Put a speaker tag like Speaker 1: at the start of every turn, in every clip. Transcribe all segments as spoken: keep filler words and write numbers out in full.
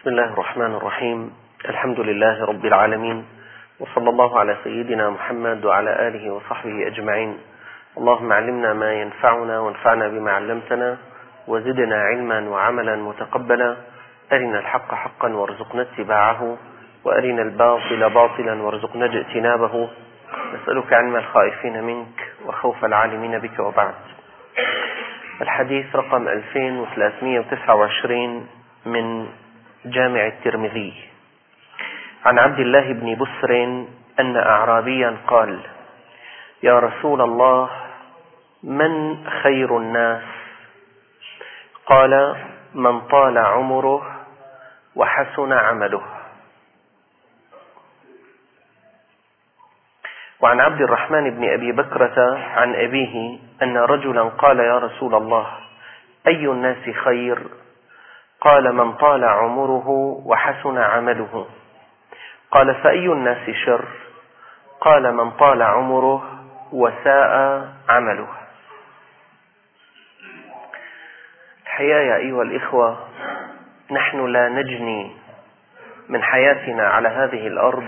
Speaker 1: بسم الله الرحمن الرحيم. الحمد لله رب العالمين، وصلى الله على سيدنا محمد وعلى آله وصحبه أجمعين. اللهم علمنا ما ينفعنا وانفعنا بما علمتنا، وزدنا علما وعملا متقبلا. أرنا الحق حقا وارزقنا اتباعه، وأرنا الباطل باطلا وارزقنا اجتنابه. نسألك علم الخائفين منك وخوف العالمين بك، وبعد. الحديث رقم ألفين وثلاثمئة وتسعة وعشرين من جامع الترمذي. عن عبد الله بن بسر أن أعرابيا قال: يا رسول الله، من خير الناس؟ قال: من طال عمره وحسن عمله. وعن عبد الرحمن بن أبي بكرة عن أبيه أن رجلا قال: يا رسول الله، أي الناس خير؟ قال: من طال عمره وحسن عمله. قال: فأي الناس شر؟ قال: من طال عمره وساء عمله. الحقيقة يا أيها الإخوة، نحن لا نجني من حياتنا على هذه الأرض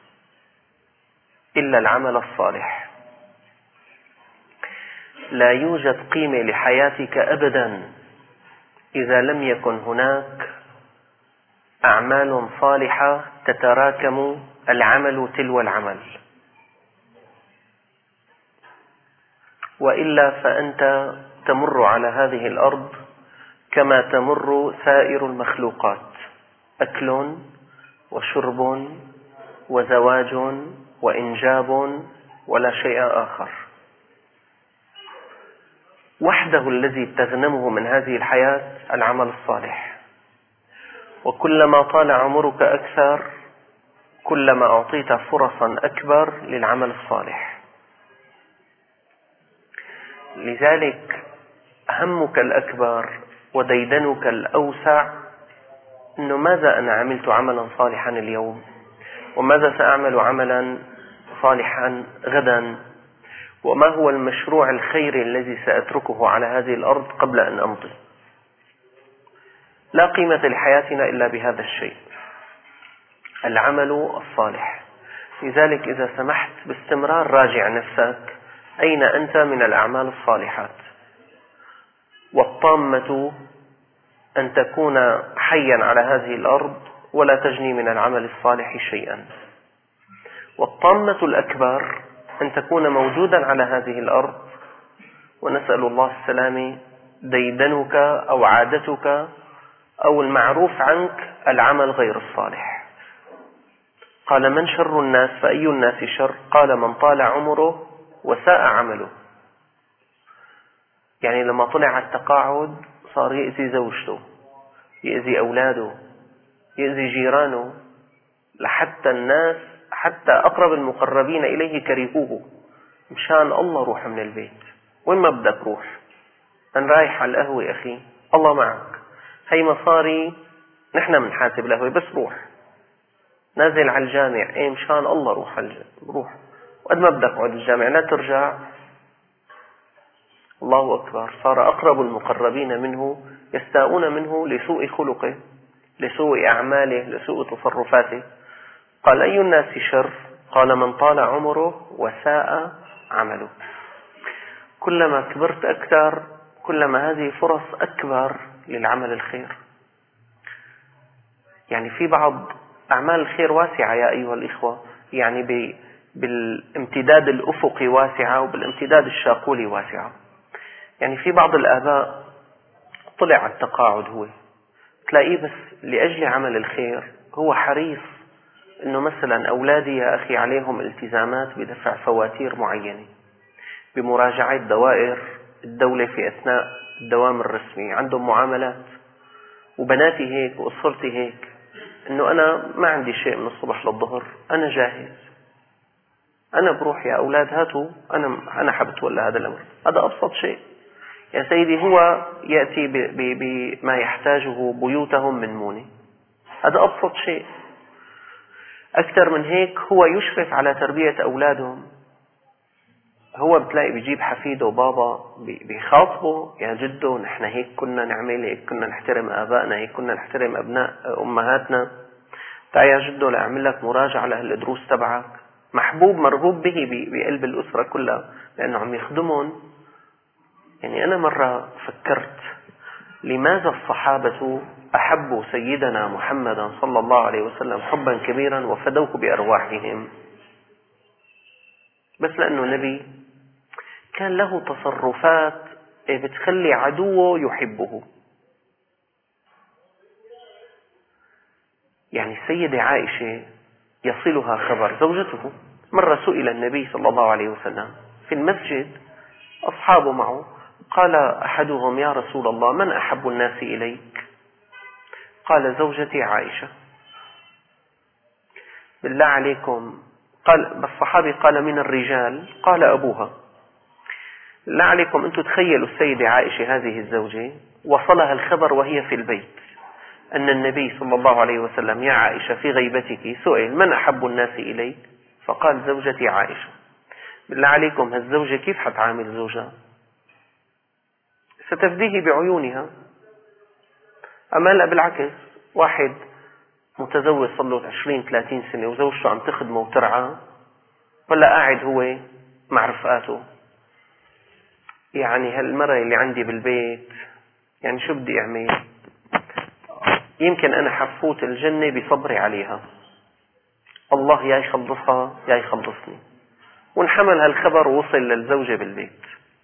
Speaker 1: إلا العمل الصالح. لا يوجد قيمة لحياتك أبدا إذا لم يكن هناك أعمال صالحة تتراكم العمل تلو العمل، وإلا فأنت تمر على هذه الأرض كما تمر سائر المخلوقات: أكل وشرب وزواج وإنجاب، ولا شيء آخر. وحده الذي تغنمه من هذه الحياة العمل الصالح. وكلما طال عمرك أكثر، كلما أعطيت فرصا أكبر للعمل الصالح. لذلك همك الأكبر وديدنك الأوسع أنه ماذا أنا عملت عملا صالحا اليوم، وماذا سأعمل عملا صالحا غدا، وما هو المشروع الخيري الذي سأتركه على هذه الأرض قبل أن أمضي. لا قيمة لحياتنا إلا بهذا الشيء، العمل الصالح. لذلك إذا سمحت باستمرار راجع نفسك، أين أنت من الأعمال الصالحات؟ والطامة أن تكون حيا على هذه الأرض ولا تجني من العمل الصالح شيئا. والطامة الأكبر أن تكون موجودا على هذه الأرض، ونسأل الله السلامة، ديدنك أو عادتك أو المعروف عنك العمل غير الصالح. قال: من شر الناس؟ فأي الناس شر؟ قال: من طال عمره وساء عمله. يعني لما طلع على التقاعد صار يأذي زوجته، يأذي أولاده، يأذي جيرانه، لحتى الناس حتى أقرب المقربين إليه كرهوه. مشان الله روح من البيت. وين ما بدك روح، أنا رايح على القهوة أخي، الله معك، هي مصاري نحن منحاسب القهوة، بس روح. نازل على الجامع، ايه مشان الله روح على الجامع، روح. وقد ما بدك اقعد الجامع، لا ترجع. الله أكبر. صار أقرب المقربين منه يستاءون منه لسوء خلقه، لسوء أعماله، لسوء تصرفاته. قال: أي الناس شر؟ قال: من طال عمره وساء عمله. كلما كبرت أكثر، كلما هذه فرص أكبر للعمل الخير. يعني في بعض أعمال الخير واسعة يا أيها الإخوة، يعني بالامتداد الأفقي واسعة، وبالامتداد الشاقولي واسعة. يعني في بعض الآباء طلع على التقاعد، هو تلاقيه بس لأجل عمل الخير هو حريص إنه مثلا أولادي يا أخي عليهم التزامات بدفع فواتير معينة، بمراجعة دوائر الدولة في أثناء الدوام الرسمي، عندهم معاملات، وبناتي هيك وأسرتي هيك، إنه أنا ما عندي شيء من الصبح للظهر، أنا جاهز، أنا بروح يا أولاد هاتوا، أنا أنا حبت ولا هذا الأمر. هذا أبسط شيء يا سيدي. هو يأتي بما يحتاجه بيوتهم من مونة، هذا أبسط شيء. أكثر من هيك، هو يشرف على تربية أولادهم، هو بتلاقي بيجيب حفيده وبابا بيخاطبه: يا جدو نحن هيك كنا نعمل، هيك كنا نحترم آبائنا، هيك كنا نحترم أبناء أمهاتنا. تعال يا جدو لأعمل لك مراجعة لهالدروس تبعك. محبوب مرغوب به بقلب الأسرة كلها لأنه عم يخدمهم. يعني أنا مرة فكرت لماذا الصحابة أحبوا سيدنا محمدا صلى الله عليه وسلم حبا كبيرا وفدوه بأرواحهم؟ بس لأنه نبي كان له تصرفات بتخلي عدوه يحبه. يعني السيدة عائشة يصلها خبر زوجته. مرة سئل النبي صلى الله عليه وسلم في المسجد، أصحابه معه، قال أحدهم: يا رسول الله من أحب الناس إليك؟ قال: زوجتي عائشة. بالله عليكم، قال بالصحابي قال: من الرجال؟ قال: أبوها. بالله عليكم أنتم تخيلوا السيدة عائشة هذه الزوجة وصلها الخبر وهي في البيت أن النبي صلى الله عليه وسلم: يا عائشة في غيبتك سئل من أحب الناس إليك؟ فقال: زوجتي عائشة. بالله عليكم هالزوجة كيف حتعامل زوجها؟ ستفديه بعيونها. أما لا بالعكس، واحد متزوج صار له عشرين ثلاثين سنة وزوجته عم تخدمه وترعى، ولا قاعد هو مع رفقاته: يعني هالمرة اللي عندي بالبيت يعني شو بدي أعمل؟ يمكن أنا حفوت الجنة بصبري عليها، الله يا يخلصها يا يخلصني. وانحمل هالخبر ووصل للزوجة بالبيت.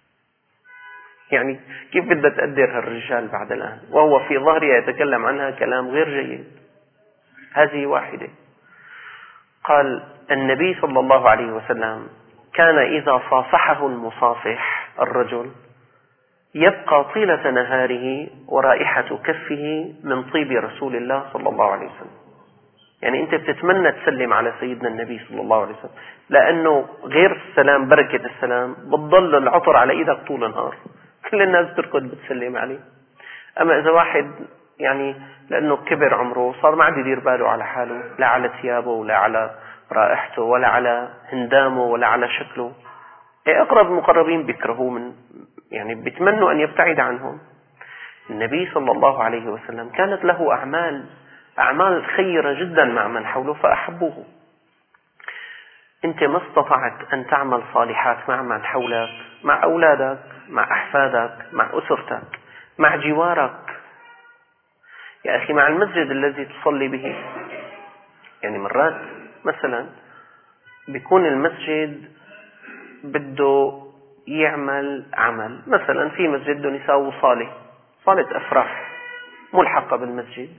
Speaker 1: يعني كيف بدها تقدر هالرجال بعد الآن وهو في ظهرها يتكلم عنها كلام غير جيد؟ هذه واحدة. قال النبي صلى الله عليه وسلم: كان إذا صافحه المصافح الرجل يبقى طيلة نهاره ورائحة كفه من طيب رسول الله صلى الله عليه وسلم. يعني أنت بتتمنى تسلم على سيدنا النبي صلى الله عليه وسلم، لأنه غير السلام بركة السلام بتضل العطر على إيدك طول النهار، كل الناس تركض بتسلم عليه. أما إذا واحد يعني لأنه كبر عمره صار ما عاد يدير باله على حاله، لا على ثيابه ولا على رائحته ولا على هندامه ولا على شكله، أقرب المقربين بيكرهوه، من يعني بيتمنوا أن يبتعد عنهم. النبي صلى الله عليه وسلم كانت له أعمال أعمال خيرة جدا مع من حوله فأحبوه. أنت ما استطعت أن تعمل صالحات مع من حولك، مع أولادك، مع أحفادك، مع أسرتك، مع جوارك. يا أخي مع المسجد الذي تصلي به. يعني مرات مثلا بيكون المسجد بده يعمل عمل، مثلا في مسجد بدهم يساووا صالة صالة أفراح ملحقة بالمسجد.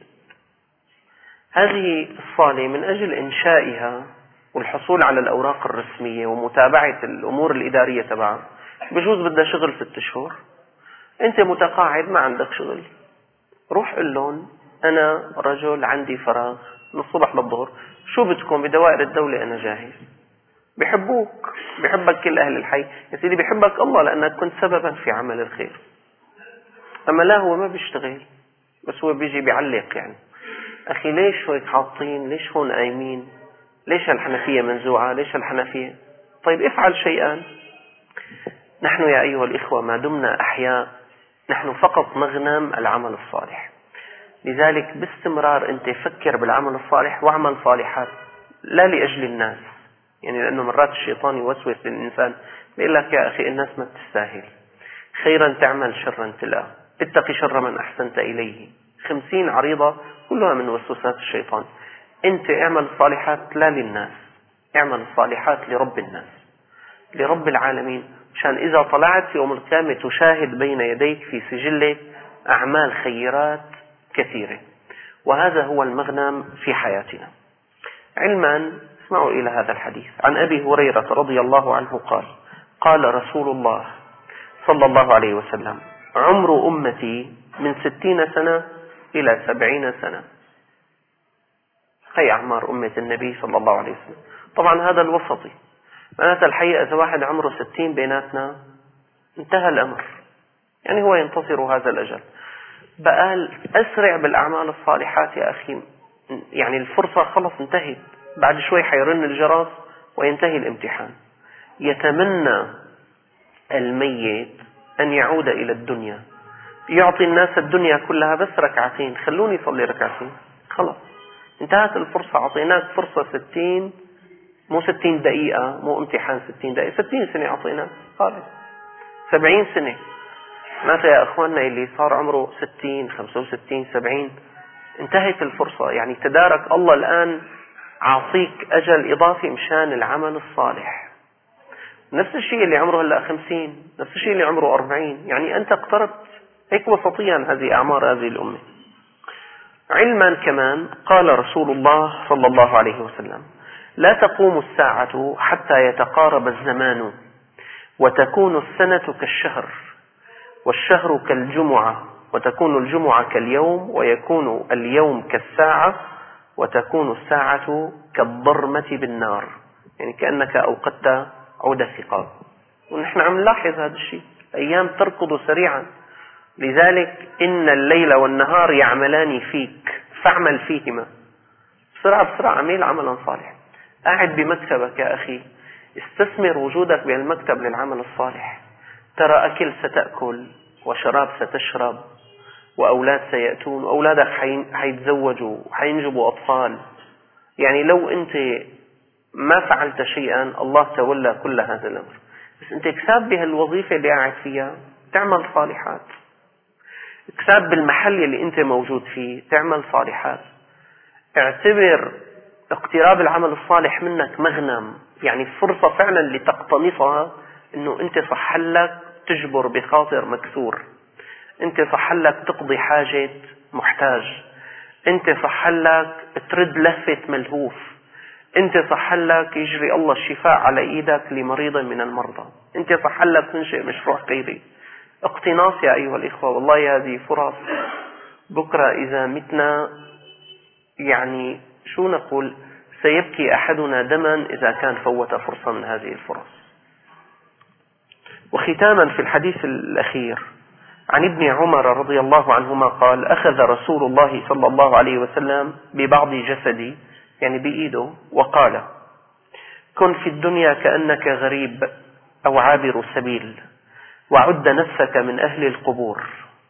Speaker 1: هذه الصالة من أجل إنشائها والحصول على الأوراق الرسمية ومتابعة الأمور الإدارية تبعها بجوز بدها شغل ست أشهر. أنت متقاعد ما عندك شغل، روح قل لهم: أنا رجل عندي فراغ من الصبح للظهر، شو بدكم بدوائر الدولة أنا جاهز. بيحبوك، بيحبك كل أهل الحي. يا سيدي بيحبك الله لأنك كنت سببا في عمل الخير. أما لا هو ما بيشتغل، بس هو بيجي بيعلق. يعني أخي ليش هيك حاطين؟ ليش هون قايمين؟ ليش الحنفية منزوعة؟ ليش الحنفية؟ طيب افعل شيئا. نحن يا أيها الإخوة ما دمنا أحياء نحن فقط مغنم العمل الصالح. لذلك باستمرار أنت فكر بالعمل الصالح واعمل صالحات، لا لأجل الناس. يعني لأنه مرات الشيطان يوسوس للإنسان بيقول لك: يا أخي الناس ما تستاهل، خيرا تعمل شرا تلقى، اتقي شر من أحسنت إليه. خمسين عريضة كلها من وسوسات الشيطان. أنت اعمل صالحات لا للناس، اعمل صالحات لرب الناس، لرب العالمين، مشان إذا طلعت يوم القيامة تشاهد بين يديك في سجلك أعمال خيرات كثيرة. وهذا هو المغنم في حياتنا. علما اسمعوا إلى هذا الحديث عن أبي هريرة رضي الله عنه قال: قال رسول الله صلى الله عليه وسلم: عمر أمتي من ستين سنة إلى سبعين سنة. هي أعمار أمة النبي صلى الله عليه وسلم. طبعا هذا الوسطي، معناتها الحقيقة إذا واحد عمره ستين بيناتنا انتهى الأمر، يعني هو ينتصر هذا الأجل. بقال أسرع بالأعمال الصالحات يا أخي، يعني الفرصة خلص انتهت، بعد شوي حيرن الجرس وينتهي الامتحان. يتمنى الميت أن يعود إلى الدنيا، يعطي الناس الدنيا كلها بس ركعتين، خلوني صلي ركعتين، خلاص انتهت الفرصة، أعطيناك فرصة ستين، مو ستين دقيقة، مو امتحان ستين دقيقة، ستين سنة أعطيناك، خلاص سبعين سنة. مات يا أخواننا اللي صار عمره ستين، خمسة وستين، سبعين، انتهت الفرصة. يعني تدارك الله الآن عاطيك أجل إضافي مشان العمل الصالح. نفس الشيء اللي عمره هلأ خمسين، نفس الشيء اللي عمره أربعين، يعني أنت اقتربت. هيك وسطيا هذه أعمار هذه الأمة. علما كمان قال رسول الله صلى الله عليه وسلم: لا تقوم الساعة حتى يتقارب الزمان، وتكون السنة كالشهر، والشهر كالجمعة، وتكون الجمعة كاليوم، ويكون اليوم كالساعة، وتكون الساعة كالضرمة بالنار. يعني كأنك أوقدت عود ثقاب. ونحن عم نلاحظ هذا الشيء، أيام تركض سريعا. لذلك إن الليل والنهار يعملان فيك فاعمل فيهما. بسرعة بسرعة عميل عملا صالح. قاعد بمكتبك يا أخي، استثمر وجودك بالمكتب للعمل الصالح. ترى أكل ستأكل، وشراب ستشرب، وأولاد سيأتون، وأولادك حيتزوجوا وحينجبوا أطفال. يعني لو أنت ما فعلت شيئا الله تولى كل هذا الأمر، بس أنت اكسب بهالوظيفة اللي قاعد فيها تعمل صالحات، اكسب بالمحل اللي أنت موجود فيه تعمل صالحات. اعتبر اقتراب العمل الصالح منك مغنم، يعني فرصة فعلا لتقتنصها. انه انت صحلك تجبر بخاطر مكسور، انت صحلك تقضي حاجة محتاج، انت صحلك ترد لهفة ملهوف، انت صحلك يجري الله الشفاء على ايدك لمريض من المرضى، انت صحلك تنشئ مشروع خيري. اقتناص يا ايها الاخوة، والله هذه فرص. بكرة اذا متنا يعني شو نقول، سيبكي أحدنا دما إذا كان فوت فرصة من هذه الفرص. وختاما في الحديث الأخير عن ابن عمر رضي الله عنهما قال: أخذ رسول الله صلى الله عليه وسلم ببعض جسدي، يعني بإيده، وقال: كن في الدنيا كأنك غريب أو عابر سبيل، وعد نفسك من أهل القبور.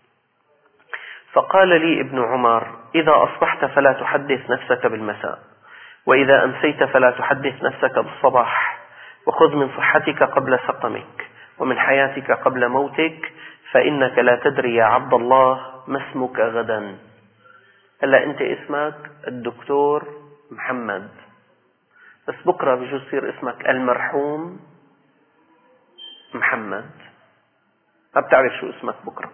Speaker 1: فقال لي ابن عمر: إذا أصبحت فلا تحدث نفسك بالمساء، وإذا أمسيت فلا تحدث نفسك بالصباح، وخذ من صحتك قبل سقمك، ومن حياتك قبل موتك، فإنك لا تدري يا عبد الله ما اسمك غدا. هلا أنت اسمك الدكتور محمد، بس بكرة بجوز يصير اسمك المرحوم محمد، ما بتعرف شو اسمك بكرة.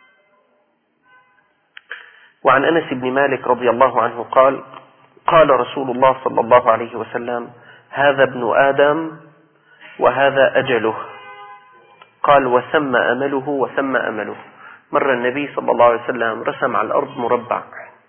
Speaker 1: وعن أنس بن مالك رضي الله عنه قال: قال رسول الله صلى الله عليه وسلم: هذا ابن آدم وهذا أجله. قال: وثم أمله وثم أمله. مر النبي صلى الله عليه وسلم رسم على الأرض مربع،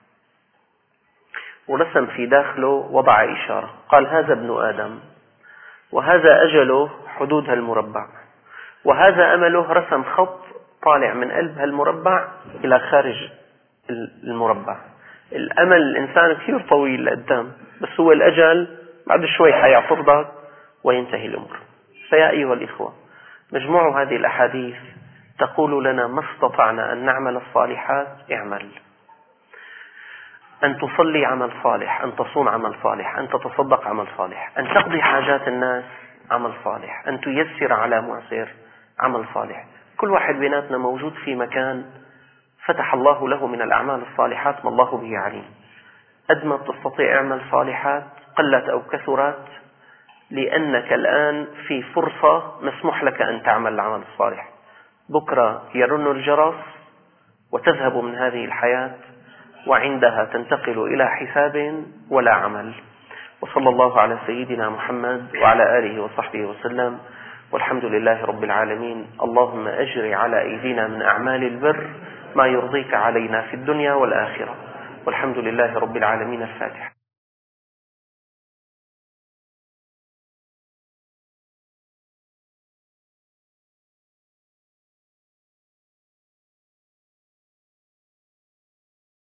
Speaker 1: ورسم في داخله وضع إشارة، قال: هذا ابن آدم وهذا أجله، حدود هالمربع، وهذا أمله، رسم خط طالع من قلب هالمربع إلى خارج المربع. الأمل الإنسان كثير طويل لقدام، بس هو الأجل بعد شوي حيعترضك وينتهي الأمر. فيا أيها الإخوة، مجموع هذه الأحاديث تقول لنا: ما استطعنا أن نعمل الصالحات اعمل. أن تصلي عمل صالح، أن تصوم عمل صالح، أن تتصدق عمل صالح، أن تقضي حاجات الناس عمل صالح، أن تيسر على معسر عمل صالح. كل واحد بيناتنا موجود في مكان فتح الله له من الأعمال الصالحات ما الله به عليم. قد ما تستطيع اعمل صالحات قلت أو كثرت، لأنك الآن في فرصة مسموح لك أن تعمل العمل الصالح. بكرة يرن الجرس وتذهب من هذه الحياة، وعندها تنتقل إلى حساب ولا عمل. وصلى الله على سيدنا محمد وعلى آله وصحبه وسلم، والحمد لله رب العالمين. اللهم أجر على أيدينا من أعمال البر ما يرضيك علينا في الدنيا والآخرة، والحمد لله رب العالمين. الفاتحة.